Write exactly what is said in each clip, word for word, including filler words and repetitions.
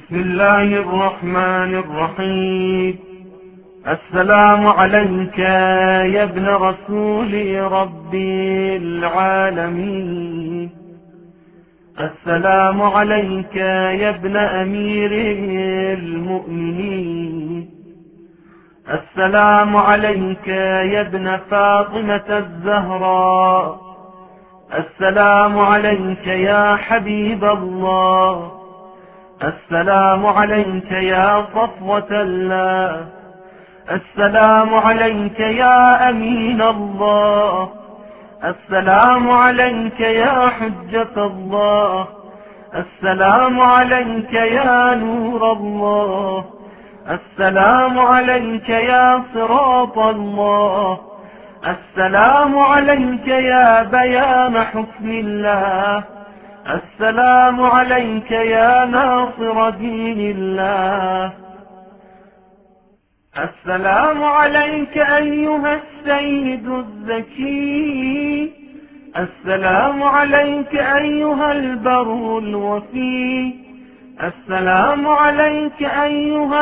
بسم الله الرحمن الرحيم. السلام عليك يا ابن رسول رب العالمين. السلام عليك يا ابن أمير المؤمنين. السلام عليك يا ابن فاطمة الزهراء. السلام عليك يا حبيب الله. السلام عليك يا صفوة الله. السلام عليك يا أمين الله. السلام عليك يا حجة الله. السلام عليك يا نور الله. السلام عليك يا صراط الله. السلام عليك يا بيان حكم الله. السلام عليك يا ناصر دين الله. السلام عليك أيها السيد الزكي. السلام عليك أيها البر الوفي. السلام عليك أيها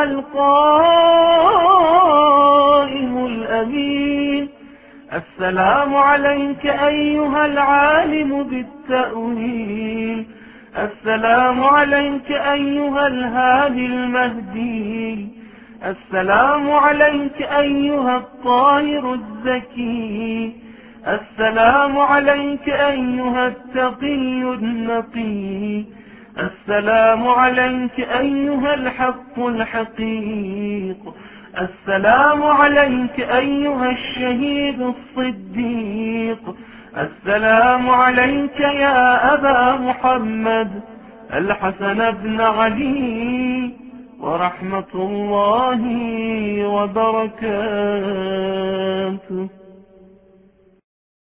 القائم الأمين. السلام عليك أيها العالم بالتأويل. السلام عليك أيها الهادي المهدي. السلام عليك أيها الطاهر الزكي. السلام عليك أيها التقي النقي. السلام عليك أيها الحق الحقيق. السلام عليك أيها الشهيد الصديق. السلام عليك يا أبا محمد الحسن بن علي ورحمة الله وبركاته.